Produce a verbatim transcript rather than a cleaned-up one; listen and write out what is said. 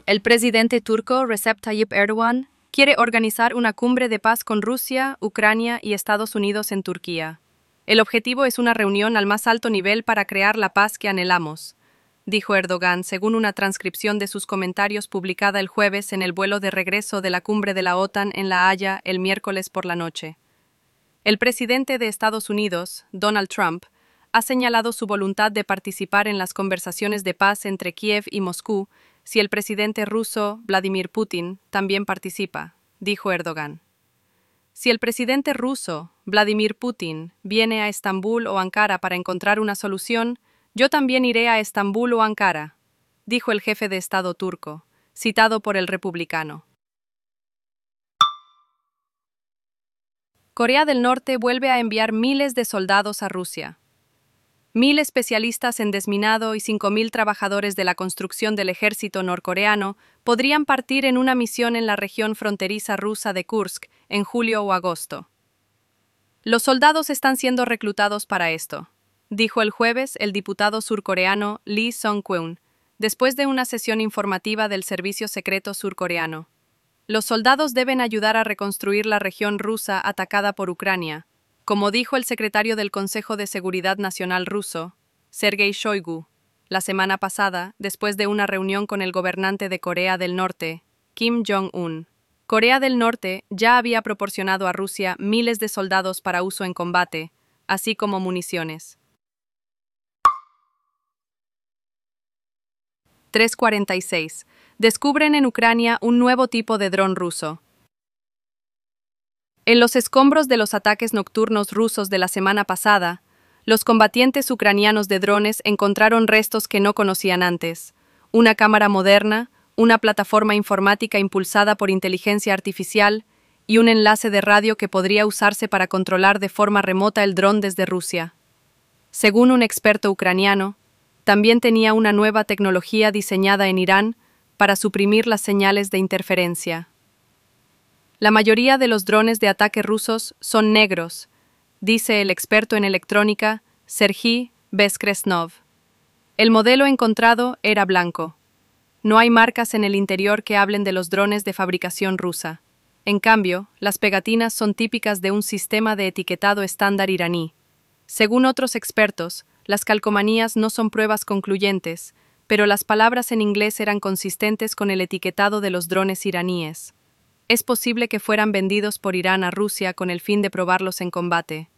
El presidente turco Recep Tayyip Erdogan quiere organizar una cumbre de paz con Rusia, Ucrania y Estados Unidos en Turquía. El objetivo es una reunión al más alto nivel para crear la paz que anhelamos, dijo Erdogan, según una transcripción de sus comentarios publicada el jueves en el vuelo de regreso de la cumbre de la OTAN en La Haya el miércoles por la noche. El presidente de Estados Unidos, Donald Trump, ha señalado su voluntad de participar en las conversaciones de paz entre Kiev y Moscú si el presidente ruso, Vladimir Putin, también participa, dijo Erdogan. Si el presidente ruso, Vladimir Putin, viene a Estambul o Ankara para encontrar una solución, yo también iré a Estambul o Ankara, dijo el jefe de Estado turco, citado por el republicano. Corea del Norte vuelve a enviar miles de soldados a Rusia. Mil especialistas en desminado y cinco mil trabajadores de la construcción del ejército norcoreano podrían partir en una misión en la región fronteriza rusa de Kursk en julio o agosto. Los soldados están siendo reclutados para esto, dijo el jueves el diputado surcoreano Lee Sung-kweon, después de una sesión informativa del Servicio Secreto surcoreano. Los soldados deben ayudar a reconstruir la región rusa atacada por Ucrania, como dijo el secretario del Consejo de Seguridad Nacional ruso, Sergei Shoigu, la semana pasada, después de una reunión con el gobernante de Corea del Norte, Kim Jong-un. Corea del Norte ya había proporcionado a Rusia miles de soldados para uso en combate, así como municiones. tres cuarenta y seis. Descubren en Ucrania un nuevo tipo de dron ruso. En los escombros de los ataques nocturnos rusos de la semana pasada, los combatientes ucranianos de drones encontraron restos que no conocían antes: una cámara moderna, una plataforma informática impulsada por inteligencia artificial y un enlace de radio que podría usarse para controlar de forma remota el dron desde Rusia. Según un experto ucraniano, también tenía una nueva tecnología diseñada en Irán para suprimir las señales de interferencia. La mayoría de los drones de ataque rusos son negros, dice el experto en electrónica Serhiy Beskresnov. El modelo encontrado era blanco. No hay marcas en el interior que hablen de los drones de fabricación rusa. En cambio, las pegatinas son típicas de un sistema de etiquetado estándar iraní. Según otros expertos, las calcomanías no son pruebas concluyentes, pero las palabras en inglés eran consistentes con el etiquetado de los drones iraníes. Es posible que fueran vendidos por Irán a Rusia con el fin de probarlos en combate.